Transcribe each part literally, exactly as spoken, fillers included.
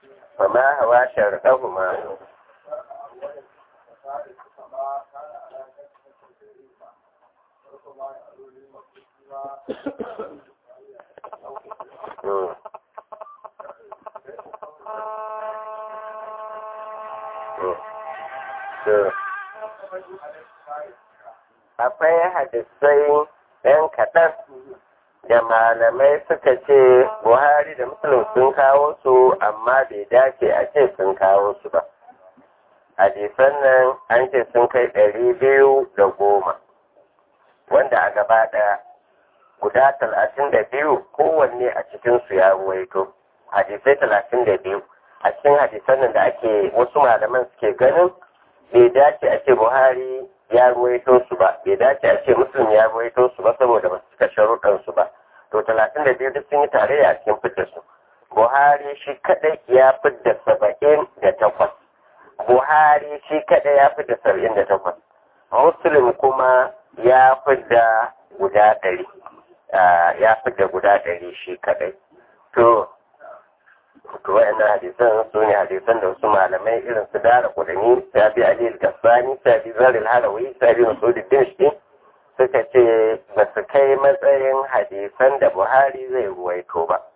فما هو شرطهما akwai hadisai ɗan kaɗan da malamai suka ce Buhari da Muslim sun kawo su amma bai dace a ce sun kawo su ba. Hadisan nan an ce sun kai ɗari biyu da goma, wanda a gaba ɗaya guda talatin da biyu kowanne a cikinsu ya ruwaito. Hadisai talatin da biyu a cikin hadisan nan da ake wasu malaman suke ganin bai dace a ce Buhari ya ruwaito su ba, bai dace a ce Muslim ya ruwaito su ba saboda ba su cika sharuɗan su ba. To talatin da biyu duk sun yi tarayya a cikin fitar su. Buhari shi kaɗai ya fidda saba'in da takwas. Buhari shi kaɗai ya fidda saba'in da takwas. Muslim kuma ya fidda guda ɗari. Ya fidda guda ɗari shi kaɗai. To, to wa'annan hadisan su ne hadisan da wasu malamai irin su Dara Kudani, Sabi Ali al-Gassani, Sabi Zar al-Halawi, Sabi Mas'ududdin shi suka ce ba su kai matsayin hadisan da Buhari zai ruwaito ba.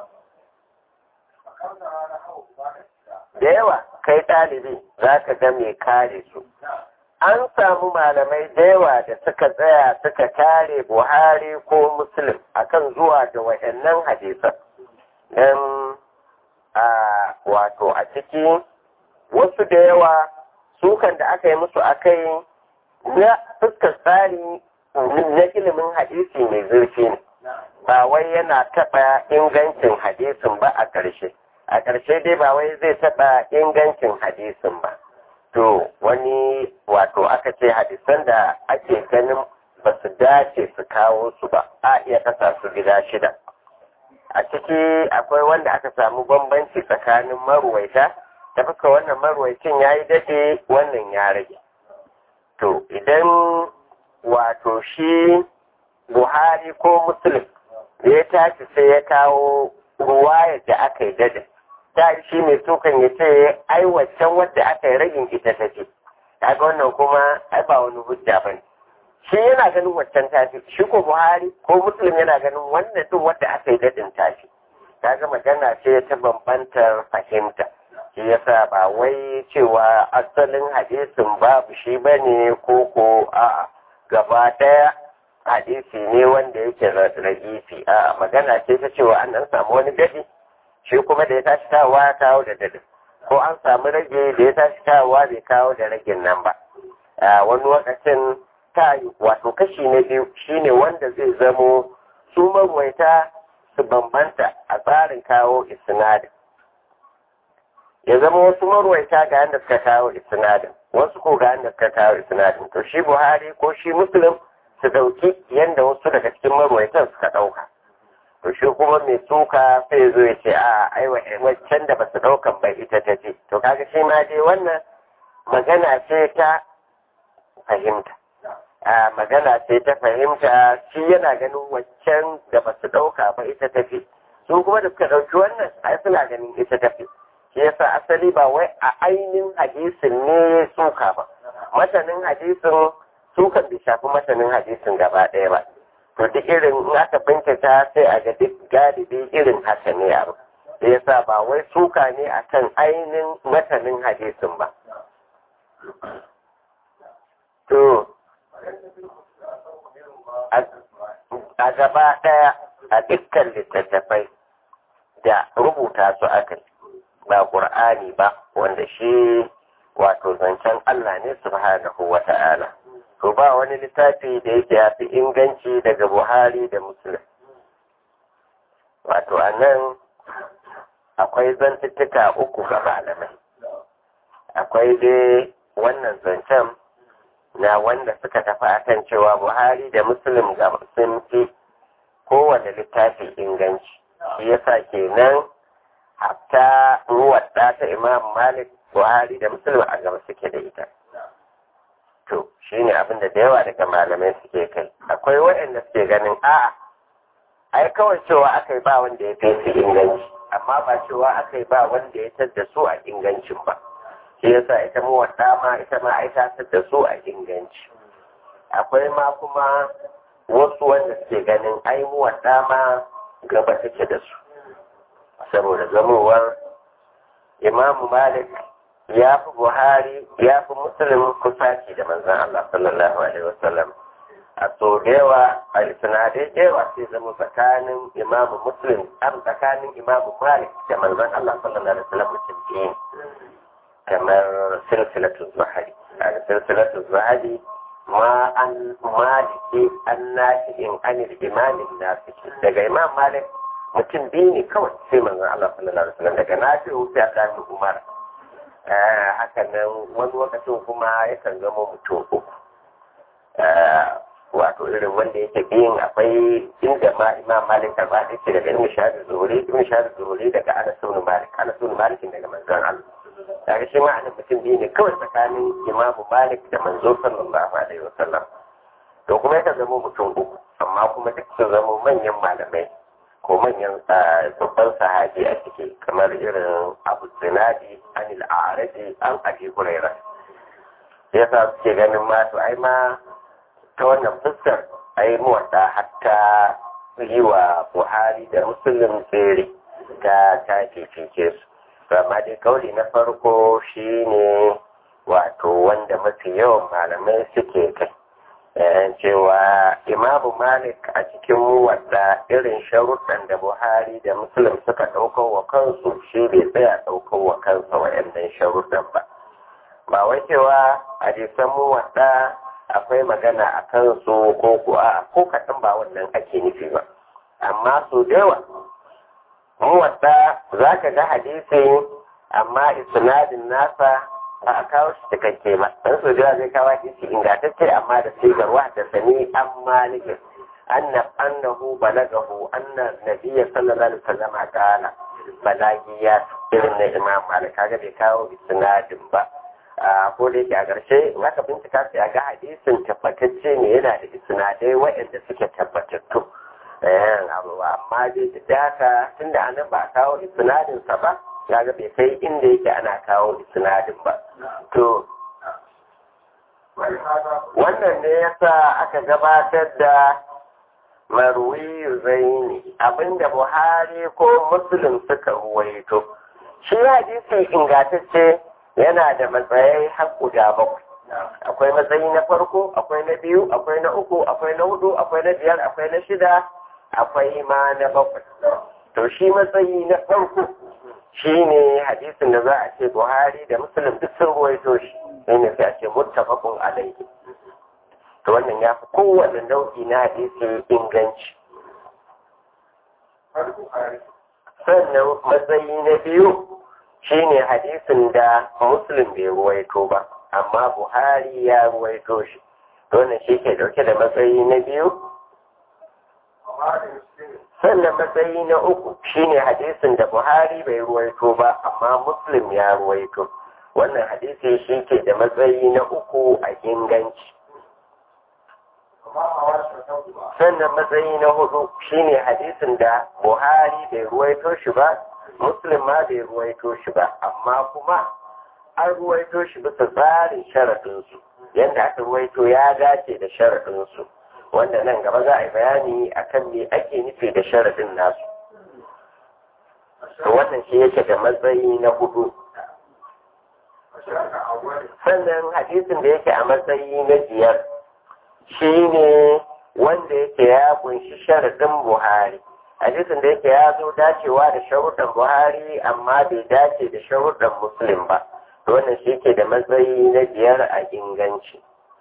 Da yawa kai ɗalibi za ka ga mai kare su. An samu malamai da yawa da suka tsaya suka kare Buhari ko Muslim akan zuwa da waɗannan hadisan. Don a wato a ciki wasu da yawa sukan da aka yi musu akai na fuskar tsari na ilimin hadisi mai zurfi ne, ba wai yana taɓa ingancin hadisin ba a ƙarshe. A ƙarshe dai ba wai zai taɓa ingancin hadisin ba. To wani wato aka ce hadisan da ake ganin ba su dace su kawo su ba, a iya kasa su gida shida. A ciki akwai wanda aka samu bambanci tsakanin maruwaita, ta fuska wannan maruwaicin ya yi daɗe wannan ya rage. To idan wato shi Buhari ko Muslim ya tashi sai ya kawo ruwayar da aka yi dade, ta shi mai tukan ya ce ai waccan wadda aka yi ragin ita ta ce, kaga wannan kuma ai ba wani hujja ba ne. Shi yana ganin waccan tafi, shi ko Buhari ko Muslim yana ganin wannan din wadda aka yi dadin tafi. Kaga magana ce ta bambantar fahimta. Shi yasa ba wai cewa asalin hadisin babu shi bane ko ko a'a gaba daya hadisi ne wanda yake ragifi. A magana ce ta cewa an an samu wani dadi, shi kuma da ya tashi kawowa ya kawo da dadi, ko an samu rage da ya tashi kawowa bai kawo da ragin nan ba. A wani lokacin ta wato kashi na biyu shine wanda zai zamo su marwaita su bambanta a tsarin kawo isnadin. Ya zama wasu marwaita ga yadda suka kawo isnadin, wasu ko ga yadda suka kawo isnadin. To shi Buhari ko shi Muslim su dauki yadda wasu daga cikin marwaitan suka dauka. To shi kuma mai suka sai zo ya ce a ai waccan da ba su daukan bai ita ta ce. To kaga shi ma dai wannan magana ce ta fahimta. A magana ce ta fahimta, shi yana ganin waccan da ba su dauka ba ita ta ce. Su kuma da suka dauki wannan ai suna ganin ita ta ce. Shi yasa asali ba wai a ainihin hadisin ne suka ba, matanin hadisin sukan bai shafi matanin hadisin gaba ɗaya ba. To duk irin in aka bincika sai a ga duk galibi irin haka ne abu. Shi yasa ba wai suka ne akan ainihin matanin hadisin ba. To a gaba ɗaya a dukkan littattafai da rubuta su aka ba Qur'ani ba, wanda shi wato zancen Allah ne subhanahu wa ta'ala. To ba wani littafi da yake ya fi inganci daga Buhari da Muslim. Wato a nan akwai zantuttuka uku ga malamai. Akwai dai wannan zancen na wanda suka tafi akan cewa Buhari da Muslim ga sun fi kowane littafi inganci. Shi yasa kenan hatta ruwadda ta Imam Malik, Buhari da Muslim a gaba suke da ita. To shi ne abin da da yawa daga malamai suke kai. Akwai waɗanda suke ganin a'a ai kawai cewa aka yi ba wanda ya fi su inganci, amma ba cewa aka yi ba wanda ya tadda su a ingancin ba shi yasa ita muwadda ma ita ma ai ta tadda su a inganci akwai ma kuma wasu wanda suke ganin ai muwadda ma gaba take da su saboda zamowar imamu malik ya fi buhari ya fi muslim kusaci da manzan Allah sallallahu alaihi wasallam a so da yawa a sinadai da yawa sai zama tsakanin imamu muslim an tsakanin imamu malik da manzan Allah sallallahu alaihi wasallam mutum biyu kamar silsilatu zuhari a silsilatu zuhari ma an maliki an nafi'in anil imamin nafiki daga imam malik mutum biyu ne kawai sai manzan Allah sallallahu alaihi wasallam daga nafi'u sai a ɗafi umar haka nan wani lokacin kuma yakan zama mutum uku wato irin wanda yake biyun akwai inda ma imam malik da ba ce daga ibn shahid zuhuri ibn shahid zuhuri daga anas ibn malik anas ibn malik daga manzon Allah daga shi ma anan mutum biyu ne kawai tsakanin imam malik da manzo sallallahu alaihi wasallam to kuma yakan zama mutum uku amma kuma duk su zama manyan malamai ko manyan babban sahabi a ciki kamar irin abu zinadi anil a'raji an abi hurairah yasa suke ganin ma to ai ma ta wannan fuskar ai muwadda hatta yi wa buhari da muslim tsere ta ta fifice su amma dai kauli na farko shine wato wanda mafi yawan malamai suke kai cewa imamu malik a cikin muwadda irin sharuɗan da buhari da muslim suka ɗaukar wa kansu shi bai tsaya ɗaukar wa kansa waɗannan sharuɗan ba ba wai cewa a jisan muwadda akwai magana a kansu ko kuwa ko kaɗan ba wannan ake nufi ba amma su da yawa muwadda za ka ga hadisi amma isnadin nasa ba a kawo shi cikakke ba dan su da zai kawo shi ingantacce amma da sigar wahda sani an malikin anna annahu balagahu anna nabiyya sallallahu alaihi wasallam qala balagiyat irin na imam malik kaga bai kawo isnadin ba ko da yake a ƙarshe zaka bincika sai ga hadisin tabbatacce ne yana da isnadai waɗanda suke tabbatattu amma dai da haka tunda anan ba a kawo isnadin sa ba ya ga bai kai inda yake ana kawo isnadin ba to wannan ne yasa aka gabatar da marwi zaini abinda buhari ko muslim suka ruwaito shi hadisi ingantacce yana da matsayi har guda bakwai akwai matsayi na farko akwai na biyu akwai na uku akwai na hudu akwai na biyar akwai na shida akwai ma na bakwai to shi matsayi na farko shi ne hadisin da za a ce buhari da muslim duk sun ruwaito shi shi ne sai a ce muttafaqun alaihi to wannan ya fi kowane nau'i na hadisi inganci sannan matsayi na biyu shi ne hadisin da muslim bai ruwaito ba amma buhari ya ruwaito shi to wannan shi ke dauke da matsayi na biyu sannan matsayi na uku shine hadisin da buhari bai ruwaito ba amma muslim ya ruwaito wannan hadisi shi ke da matsayi na uku a inganci sannan matsayi na hudu shine hadisin da buhari bai ruwaito shi ba muslim ma bai ruwaito shi ba amma kuma an ruwaito shi bisa tsarin sharaɗinsu yadda aka ruwaito ya dace da sharaɗinsu wanda nan gaba za a yi bayani akan me ake nufi da sharaɗin nasu to wannan shi yake da matsayi na hudu sannan hadisin da yake a matsayi na biyar shi ne wanda yake ya kunshi sharaɗin buhari hadisin da yake ya zo dacewa da sharuɗan buhari amma bai dace da sharuɗan muslim ba to wannan shi ke da matsayi na biyar a inganci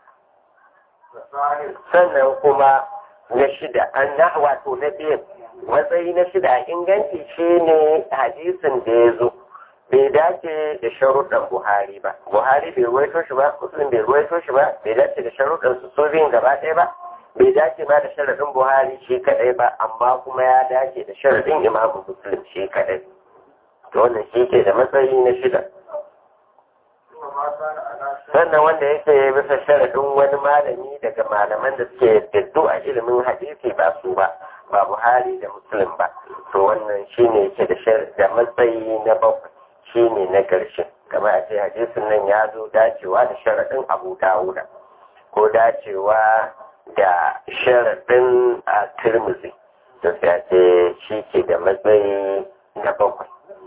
sannan kuma na shida an na wato na biyar matsayi na shida a inganci shi ne hadisin da ya zo bai dace da sharuɗan buhari ba buhari bai ruwaito shi ba muslim bai ruwaito shi ba bai dace da sharuɗan su so biyun gaba ɗaya ba bai dace ba da sharaɗin buhari shi kaɗai ba amma kuma ya dace da sharaɗin imamu muslim shi kaɗai to wannan shi ke da matsayi na shida sannan wanda yake bisa sharaɗin wani malami daga malaman da suke daddu a ilimin hadisi ba su ba ba buhari da muslim ba to wannan wannan shine yake da da matsayi na bakwai shine na ƙarshe kamar a ce hadisin nan ya zo dacewa da sharaɗin Abu Dawuda ko dacewa da sharaɗin a Tirmidhi to sai a ce shi ke da matsayi na bakwai.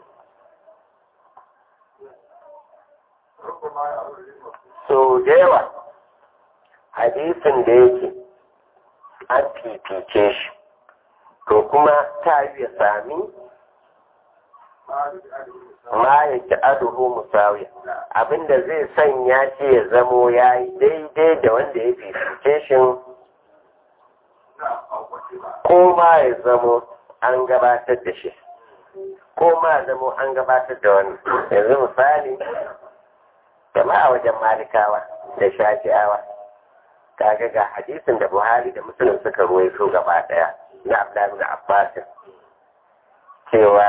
So da yawa hadisin da yake an fifice shi to kuma ta yi ya sami ma ya ki aduhu musawi abinda zai sanya shi ya zamo ya yi daidai da wanda ya fifice shi ko ma ya zamo an gabatar da shi ko ma ya zamo an gabatar da wani yanzu misali kama a wajen malikawa da shafi'awa kaga ga hadisin da Buhari da Muslim suka ruwaito gaba daya na Abdullahi da Abbas cewa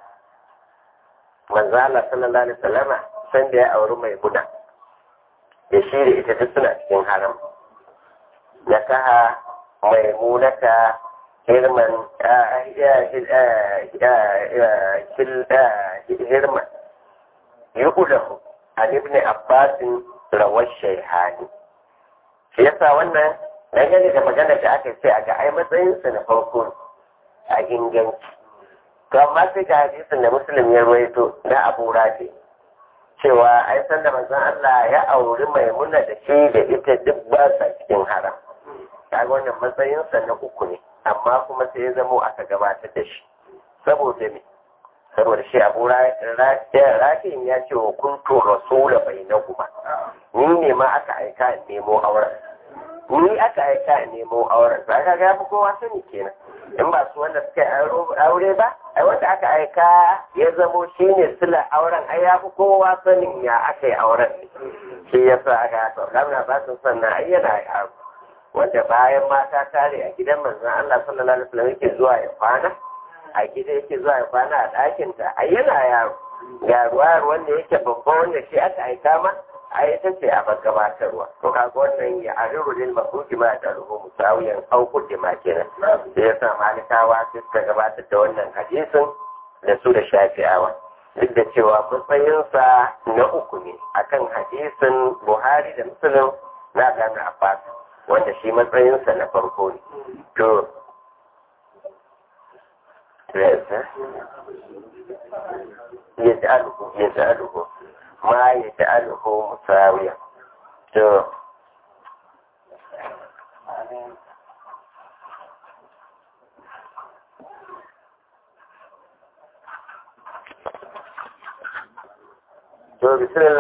manzo Allah sallallahu alaihi wasallama san da ya auri mai guda ya shirya ita duk suna cikin haram ya kaha maimunata hirman hirman yuhudahu an ibn Abbasin rawar shaihani shi yasa wannan dangane da magana da aka ce a ga ai matsayinsa na farko a inganci to amma sai ga hadisin da Muslim ya ruwaito na Abu Rafi cewa ai san da manzon Allah ya auri Maimuna da shi da ita duk ba sa cikin haram kaga wannan matsayinsa na uku ne amma kuma sai ya zamo aka gabatar da shi saboda me saboda shi Abu Rafi ya ce wa kuntu rasula bainahuma ni ne ma aka aika nemo auren ni aka aika nemo auren ba ka ga kowa sani kenan in ba su wanda suka aure ba ai wanda aka aika ya zamo shine sila auren ai ya fi kowa sanin ya aka yi auren shi yasa aka to lamna ba su sannan ai yana yaro wanda bayan mata tare a gidan manzon Allah sallallahu alaihi wasallam yake zuwa ya kwana a gida yake zuwa ya kwana a ɗakin ta ai yana yaro ga ruwa wanda yake babba wanda shi aka aika ma a ita ce a gabatarwa to kaga wannan ya ariru lil mafuki ma da ruhu musawiyan auku da ma kenan da yasa malikawa suka gabatar da wannan hadisin da su da shafi'awa duk da cewa matsayinsa na uku ne akan hadisin Buhari da Muslim na Ibn Abbas wanda shi matsayinsa na farko ne to يجعله يجعله ما يجعله مساويا to to bismillah